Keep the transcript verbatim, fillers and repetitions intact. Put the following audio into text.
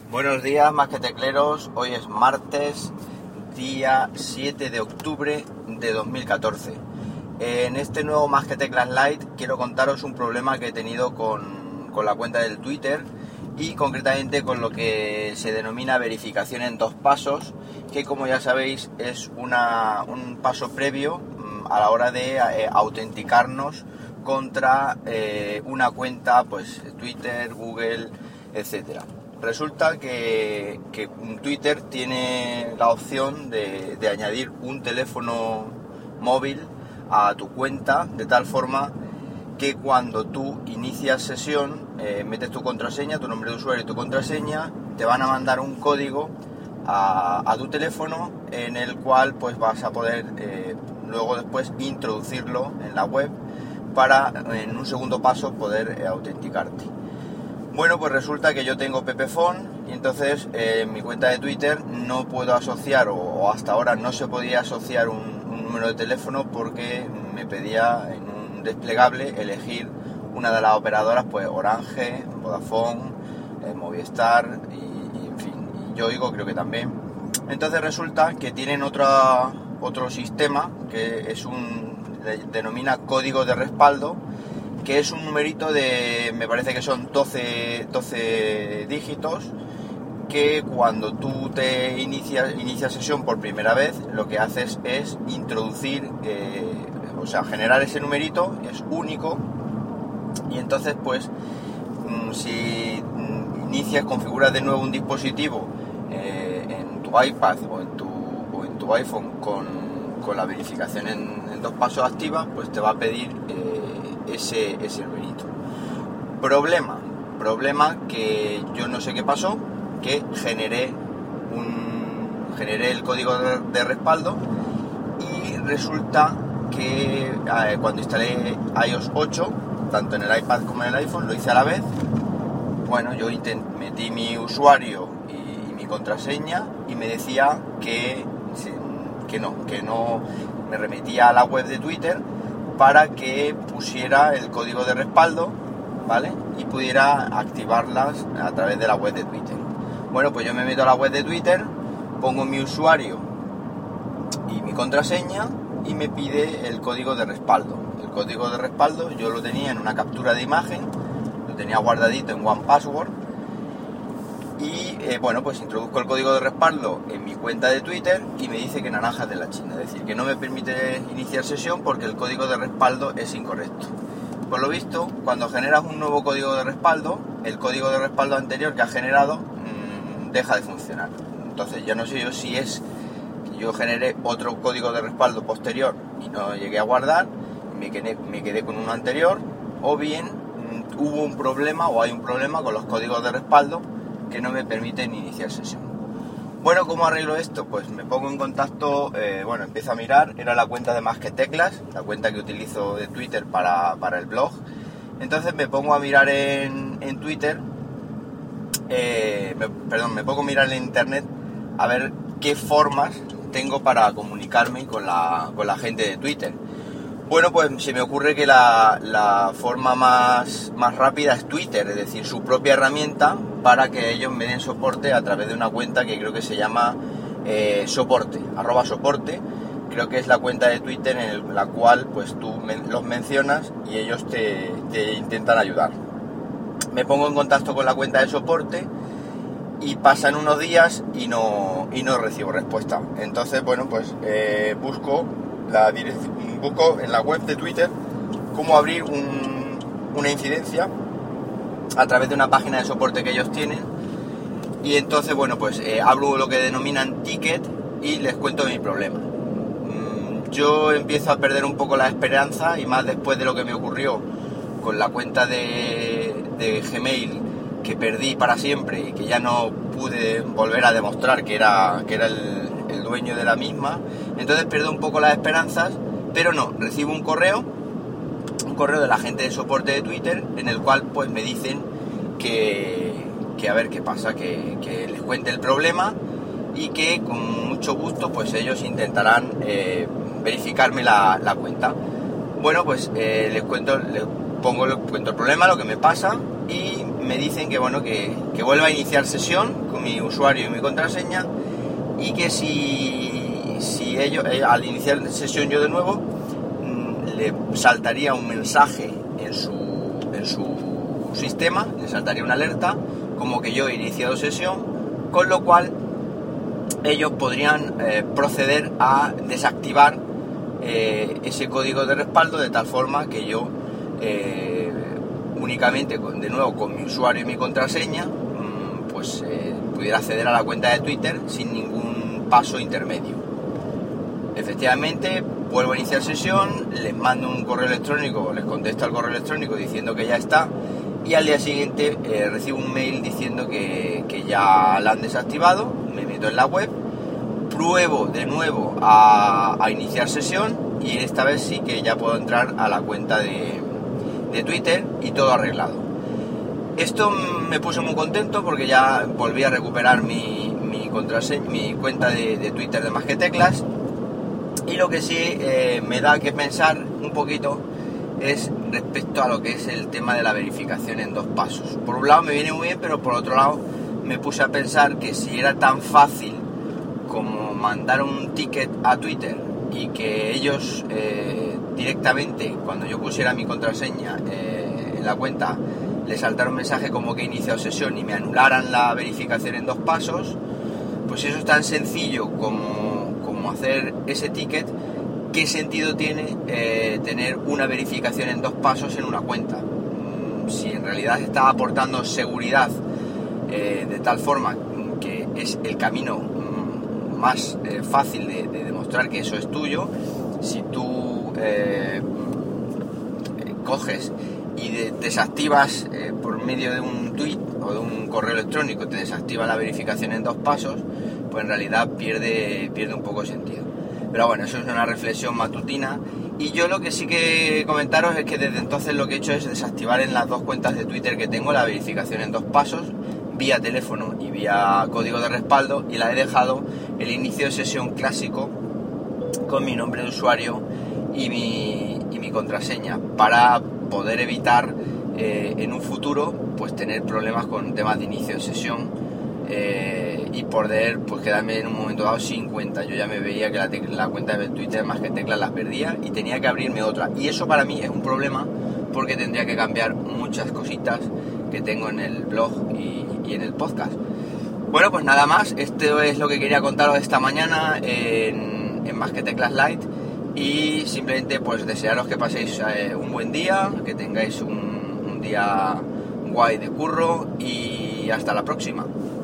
Buenos días, más que tecleros. Hoy es martes, día siete de octubre de dos mil catorce. En este nuevo Más que Teclas Lite quiero contaros un problema que he tenido con, con la cuenta del Twitter y concretamente con lo que se denomina verificación en dos pasos, que como ya sabéis es una, un paso previo a la hora de eh, autenticarnos contra eh, una cuenta, pues Twitter, Google, etcétera. Resulta que, que Twitter tiene la opción de, de añadir un teléfono móvil a tu cuenta de tal forma que cuando tú inicias sesión, eh, metes tu contraseña, tu nombre de usuario y tu contraseña, te van a mandar un código a, a tu teléfono en el cual pues vas a poder eh, luego después introducirlo en la web para en un segundo paso poder eh, autenticarte. Bueno, pues resulta que yo tengo Pepephone y entonces eh, en mi cuenta de Twitter no puedo asociar, o, o hasta ahora no se podía asociar un, un número de teléfono porque me pedía en un desplegable elegir una de las operadoras, pues Orange, Vodafone, eh, Movistar y, y en fin, y Yoigo creo que también. Entonces resulta que tienen otra, otro sistema que es un, denomina código de respaldo, que es un numerito de, me parece que son doce, doce dígitos, que cuando tú te inicias, inicias sesión por primera vez, lo que haces es introducir, eh, o sea, generar ese numerito, es único, y entonces pues, si inicias, configuras de nuevo un dispositivo eh, en tu iPad o en tu, o en tu iPhone con, con la verificación en, en dos pasos activa, pues te va a pedir eh, ese, ese numerito. Problema, problema que yo no sé qué pasó, que generé un generé el código de, de respaldo y resulta que eh, cuando instalé i o ese ocho, tanto en el iPad como en el iPhone, lo hice a la vez. Bueno, yo intent, metí mi usuario y, y mi contraseña y me decía que, que no, que no me remetía a la web de Twitter para que pusiera el código de respaldo, ¿vale? Y pudiera activarlas a través de la web de Twitter. Bueno, pues yo me meto a la web de Twitter, pongo mi usuario y mi contraseña y me pide el código de respaldo. El código de respaldo yo lo tenía en una captura de imagen, lo tenía guardadito en one password y eh, bueno, pues introduzco el código de respaldo en mi cuenta de Twitter y me dice que naranja de la China, es decir, que no me permite iniciar sesión porque el código de respaldo es incorrecto. Por lo visto, cuando generas un nuevo código de respaldo, el código de respaldo anterior que has generado mmm, deja de funcionar. Entonces ya no sé yo si es que yo generé otro código de respaldo posterior y no llegué a guardar, me quedé, me quedé con uno anterior, o bien mmm, hubo un problema o hay un problema con los códigos de respaldo que no me permiten iniciar sesión. Bueno, ¿cómo arreglo esto? Pues me pongo en contacto, eh, bueno, empiezo a mirar, era la cuenta de Más que Teclas, la cuenta que utilizo de Twitter para, para el blog. Entonces me pongo a mirar en, en Twitter, eh, me, perdón, me pongo a mirar en internet a ver qué formas tengo para comunicarme con la, con la gente de Twitter. Bueno, pues se me ocurre que la, la forma más, más rápida es Twitter, es decir, su propia herramienta para que ellos me den soporte a través de una cuenta que creo que se llama eh, soporte, arroba soporte, creo que es la cuenta de Twitter en el, la cual pues tú men, los mencionas y ellos te, te intentan ayudar. Me pongo en contacto con la cuenta de soporte y pasan unos días y no, y no recibo respuesta. Entonces, bueno, pues eh, busco la dirección, busco en la web de Twitter cómo abrir un, una incidencia a través de una página de soporte que ellos tienen y entonces, bueno, pues eh, abro lo que denominan ticket y les cuento mi problema. Mm, yo empiezo a perder un poco la esperanza y más después de lo que me ocurrió con la cuenta de, de Gmail que perdí para siempre y que ya no pude volver a demostrar que era, que era el, el dueño de la misma. Entonces pierdo un poco las esperanzas, pero no, recibo un correo un correo de la gente de soporte de Twitter en el cual pues me dicen que, que a ver qué pasa, que, que les cuente el problema y que con mucho gusto pues ellos intentarán eh, verificarme la, la cuenta. Bueno, pues eh, les cuento, les pongo les cuento el problema, lo que me pasa y me dicen que bueno que, que vuelva a iniciar sesión con mi usuario y mi contraseña, y que si, si ellos, eh, al iniciar sesión yo de nuevo, mmm, le saltaría un mensaje en su, en su sistema, le saltaría una alerta como que yo he iniciado sesión, con lo cual ellos podrían eh, proceder a desactivar eh, ese código de respaldo, de tal forma que yo eh, únicamente, con, de nuevo con mi usuario y mi contraseña, mmm, pues eh, pudiera acceder a la cuenta de Twitter sin ningún paso intermedio. Efectivamente, vuelvo a iniciar sesión, les mando un correo electrónico, les contesto al correo electrónico diciendo que ya está, y al día siguiente eh, recibo un mail diciendo que, que ya la han desactivado. Me meto en la web, pruebo de nuevo a, a iniciar sesión, y esta vez sí que ya puedo entrar a la cuenta de, de Twitter y todo arreglado. Esto me puse muy contento porque ya volví a recuperar mi, mi, contraseña, mi cuenta de, de Twitter de Más que Teclas, y lo que sí eh, me da que pensar un poquito es respecto a lo que es el tema de la verificación en dos pasos. Por un lado me viene muy bien, pero por otro lado me puse a pensar que si era tan fácil como mandar un ticket a Twitter y que ellos eh, directamente, cuando yo pusiera mi contraseña eh, en la cuenta, le saltara un mensaje como que he iniciado sesión y me anularan la verificación en dos pasos, pues eso es tan sencillo como, como hacer ese ticket. ¿Qué sentido tiene eh, tener una verificación en dos pasos en una cuenta? Mm, si en realidad está aportando seguridad eh, de tal forma que es el camino mm, más eh, fácil de, de demostrar que eso es tuyo. Si tú eh, coges y de, desactivas eh, por medio de un tweet o de un correo electrónico, te desactiva la verificación en dos pasos, pues en realidad pierde, pierde un poco sentido. Pero bueno, eso es una reflexión matutina, y yo lo que sí que comentaros es que desde entonces lo que he hecho es desactivar en las dos cuentas de Twitter que tengo la verificación en dos pasos, vía teléfono y vía código de respaldo, y la he dejado el inicio de sesión clásico con mi nombre de usuario y mi, y mi contraseña, para poder evitar eh, en un futuro pues tener problemas con temas de inicio de sesión eh, y poder pues quedarme en un momento dado sin cuenta. Yo ya me veía que la, te- la cuenta de Twitter Más que Teclas las perdía y tenía que abrirme otra, y eso para mí es un problema porque tendría que cambiar muchas cositas que tengo en el blog y, y en el podcast. Bueno, pues nada más, esto es lo que quería contaros esta mañana en, en Más que Teclas Lite, y simplemente pues desearos que paséis eh, un buen día, que tengáis un, un día guay de curro, y hasta la próxima.